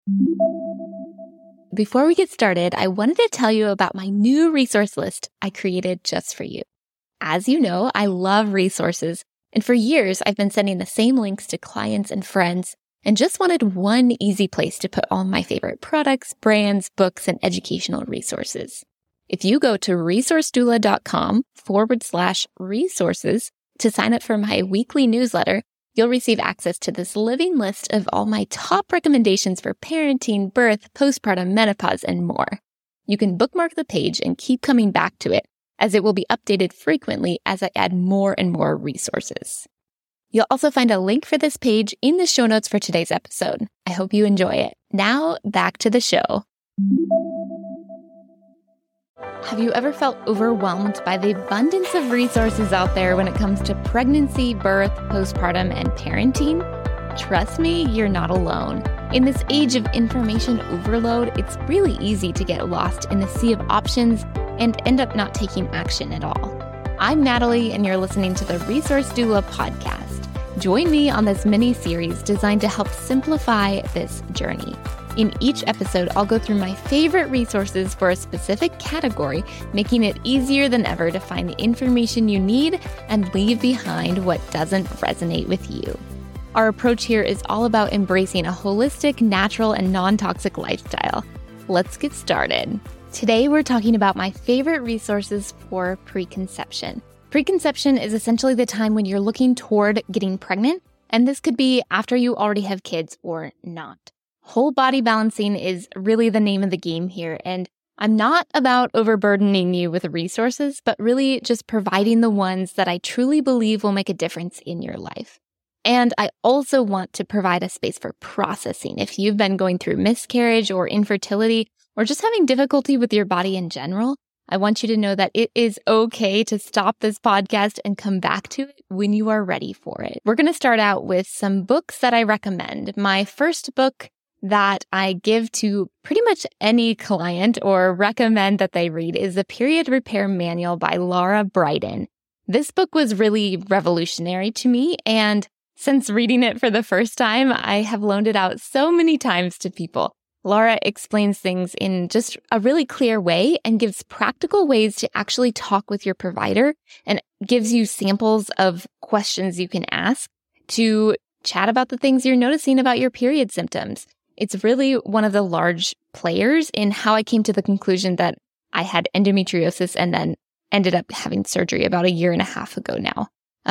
Before we get started, I wanted to tell you about my new resource list I created just for you. As you know, I love resources, and for years I've been sending the same links to clients and friends and just wanted one easy place to put all my favorite products, brands, books, and educational resources. If you go to resourcedoula.com/resources to sign up for my weekly newsletter, you'll receive access to this living list of all my top recommendations for parenting, birth, postpartum, menopause, and more. You can bookmark the page and keep coming back to it, as it will be updated frequently as I add more and more resources. You'll also find a link for this page in the show notes for today's episode. I hope you enjoy it. Now, back to the show. Have you ever felt overwhelmed by the abundance of resources out there when it comes to pregnancy, birth, postpartum, and parenting? Trust me, you're not alone. In this age of information overload, it's really easy to get lost in the sea of options and end up not taking action at all. I'm Natalie, and you're listening to the Resource Doula podcast. Join me on this mini-series designed to help simplify this journey. In each episode, I'll go through my favorite resources for a specific category, making it easier than ever to find the information you need and leave behind what doesn't resonate with you. Our approach here is all about embracing a holistic, natural, and non-toxic lifestyle. Let's get started. Today, we're talking about my favorite resources for preconception. Preconception is essentially the time when you're looking toward getting pregnant, and this could be after you already have kids or not. Whole body balancing is really the name of the game here, and I'm not about overburdening you with resources, but really just providing the ones that I truly believe will make a difference in your life. And I also want to provide a space for processing. If you've been going through miscarriage or infertility, or just having difficulty with your body in general, I want you to know that it is okay to stop this podcast and come back to it when you are ready for it. We're going to start out with some books that I recommend. My first book that I give to pretty much any client or recommend that they read is The Period Repair Manual by Laura Briden. This book was really revolutionary to me, and since reading it for the first time, I have loaned it out so many times to people. Laura explains things in just a really clear way and gives practical ways to actually talk with your provider and gives you samples of questions you can ask to chat about the things you're noticing about your period symptoms. It's really one of the large players in how I came to the conclusion that I had endometriosis and then ended up having surgery about 1.5 years ago now.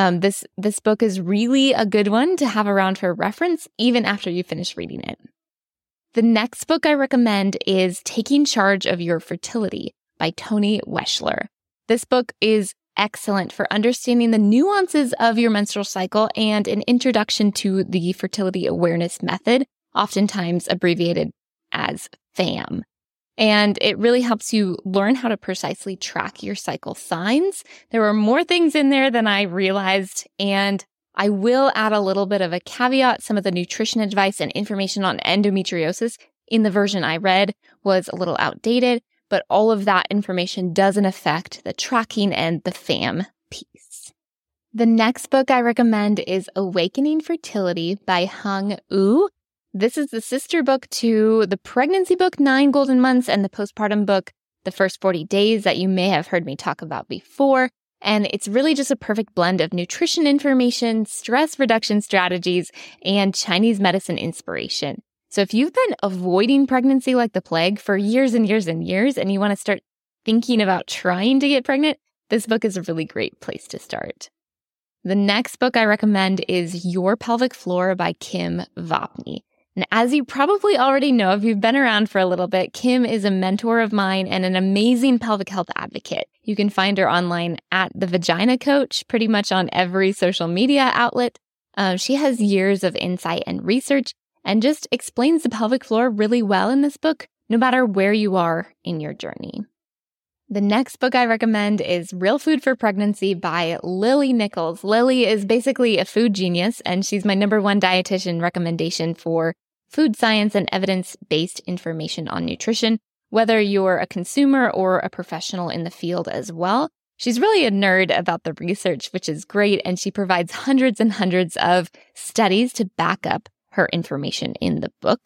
This book is really a good one to have around for reference, even after you finish reading it. The next book I recommend is Taking Charge of Your Fertility by Toni Weschler. This book is excellent for understanding the nuances of your menstrual cycle and an introduction to the fertility awareness method, oftentimes abbreviated as FAM. And it really helps you learn how to precisely track your cycle signs. There were more things in there than I realized, and I will add a little bit of a caveat. Some of the nutrition advice and information on endometriosis in the version I read was a little outdated, but all of that information doesn't affect the tracking and the FAM piece. The next book I recommend is Awakening Fertility by Hung Ou. This is the sister book to the pregnancy book, 9 Golden Months, and the postpartum book, The First 40 Days, that you may have heard me talk about before. And it's really just a perfect blend of nutrition information, stress reduction strategies, and Chinese medicine inspiration. So if you've been avoiding pregnancy like the plague for years and years and years, and you want to start thinking about trying to get pregnant, this book is a really great place to start. The next book I recommend is Your Pelvic Floor by Kim Vopni. And as you probably already know, if you've been around for a little bit, Kim is a mentor of mine and an amazing pelvic health advocate. You can find her online at The Vagina Coach, pretty much on every social media outlet. She has years of insight and research and just explains the pelvic floor really well in this book, no matter where you are in your journey. The next book I recommend is Real Food for Pregnancy by Lily Nichols. Lily is basically a food genius, and she's my number one dietitian recommendation for food science and evidence-based information on nutrition, whether you're a consumer or a professional in the field as well. She's really a nerd about the research, which is great, and she provides hundreds and hundreds of studies to back up her information in the book.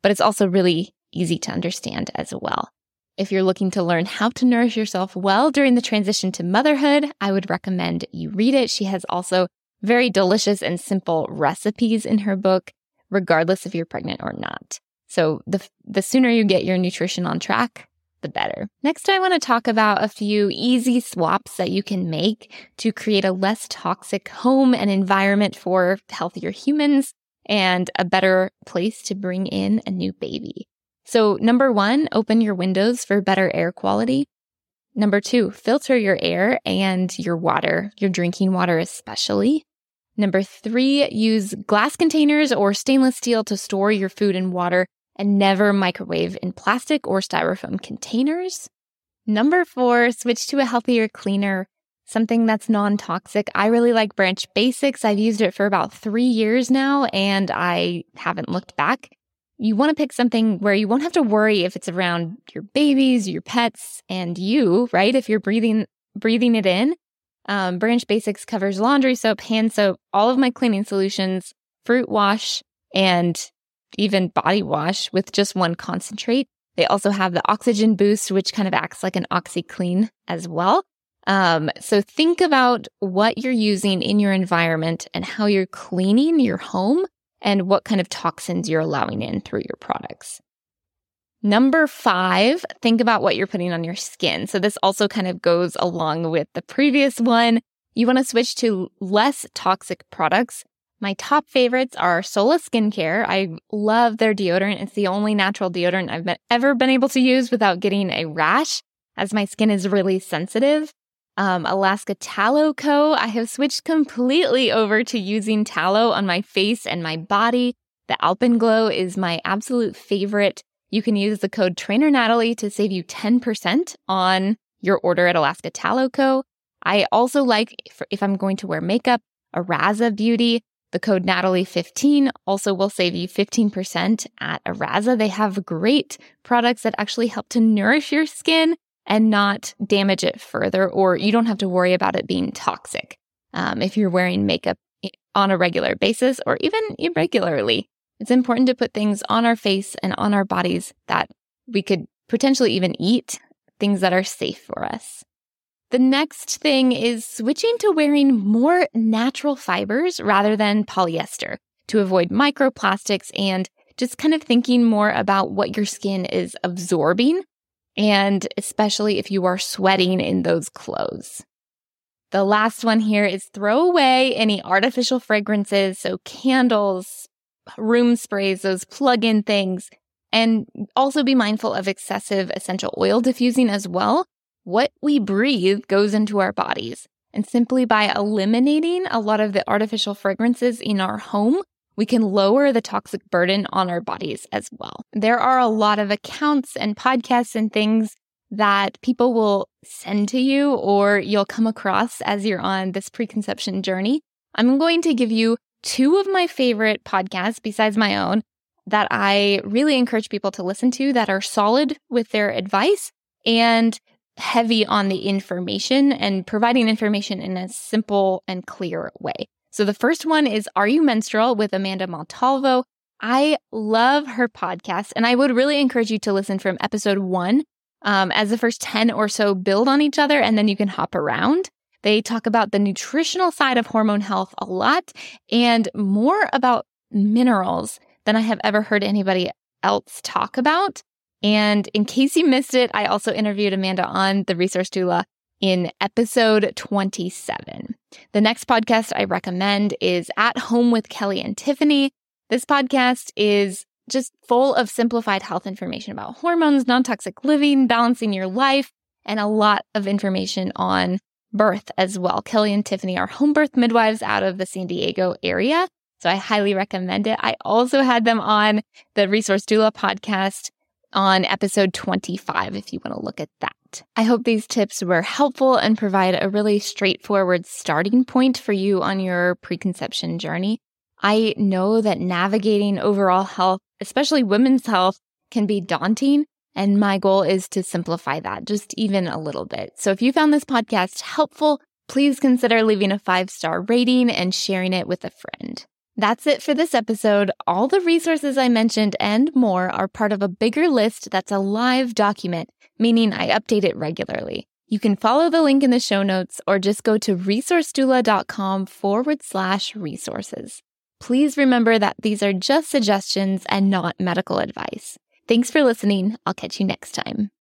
but it's also really easy to understand as well. If you're looking to learn how to nourish yourself well during the transition to motherhood, I would recommend you read it. She has also very delicious and simple recipes in her book, regardless if you're pregnant or not. So the sooner you get your nutrition on track, the better. Next, I want to talk about a few easy swaps that you can make to create a less toxic home and environment for healthier humans and a better place to bring in a new baby. So number 1, open your windows for better air quality. Number 2, filter your air and your water, your drinking water especially. Number 3, use glass containers or stainless steel to store your food and water and never microwave in plastic or styrofoam containers. Number 4, switch to a healthier, cleaner, something that's non-toxic. I really like Branch Basics. I've used it for about 3 years now, and I haven't looked back. You want to pick something where you won't have to worry if it's around your babies, your pets, and you, right? If you're breathing it in. Branch Basics covers laundry soap, hand soap, all of my cleaning solutions, fruit wash, and even body wash with just one concentrate. They also have the Oxygen Boost, which kind of acts like an OxyClean as well. So think about what you're using in your environment and how you're cleaning your home and what kind of toxins you're allowing in through your products. Number 5, think about what you're putting on your skin. So this also kind of goes along with the previous one. You want to switch to less toxic products. My top favorites are Sola Skincare. I love their deodorant. It's the only natural deodorant I've ever been able to use without getting a rash, as my skin is really sensitive. Alaska Tallow Co. I have switched completely over to using tallow on my face and my body. The Alpenglow is my absolute favorite. You can use the code TrainerNatalie to save you 10% on your order at Alaska Tallow Co. I also like, if I'm going to wear makeup, Araza Beauty. The code Natalie15 also will save you 15% at Araza. They have great products that actually help to nourish your skin and not damage it further, or you don't have to worry about it being toxic if you're wearing makeup on a regular basis or even irregularly. It's important to put things on our face and on our bodies that we could potentially even eat, things that are safe for us. The next thing is switching to wearing more natural fibers rather than polyester to avoid microplastics and just kind of thinking more about what your skin is absorbing, and especially if you are sweating in those clothes. The last one here is throw away any artificial fragrances, so candles, room sprays, those plug-in things, and also be mindful of excessive essential oil diffusing as well. What we breathe goes into our bodies, and simply by eliminating a lot of the artificial fragrances in our home, we can lower the toxic burden on our bodies as well. There are a lot of accounts and podcasts and things that people will send to you or you'll come across as you're on this preconception journey. I'm going to give you 2 of my favorite podcasts besides my own that I really encourage people to listen to that are solid with their advice and heavy on the information and providing information in a simple and clear way. So the first one is Are You Menstrual with Amanda Montalvo. I love her podcast, and I would really encourage you to listen from episode 1. As the first 10 or so build on each other, and then you can hop around. They talk about the nutritional side of hormone health a lot and more about minerals than I have ever heard anybody else talk about. And in case you missed it, I also interviewed Amanda on The Resource Doula in episode 27. The next podcast I recommend is At Home with Kelly and Tiffany. This podcast is just full of simplified health information about hormones, non-toxic living, balancing your life, and a lot of information on birth as well. Kelly and Tiffany are home birth midwives out of the San Diego area, so I highly recommend it. I also had them on the Resource Doula podcast on episode 25 if you want to look at that. I hope these tips were helpful and provide a really straightforward starting point for you on your preconception journey. I know that navigating overall health, especially women's health, can be daunting, and my goal is to simplify that just even a little bit. So if you found this podcast helpful, please consider leaving a 5-star rating and sharing it with a friend. That's it for this episode. All the resources I mentioned and more are part of a bigger list that's a live document, meaning I update it regularly. You can follow the link in the show notes or just go to resourcedoula.com/resources. Please remember that these are just suggestions and not medical advice. Thanks for listening. I'll catch you next time.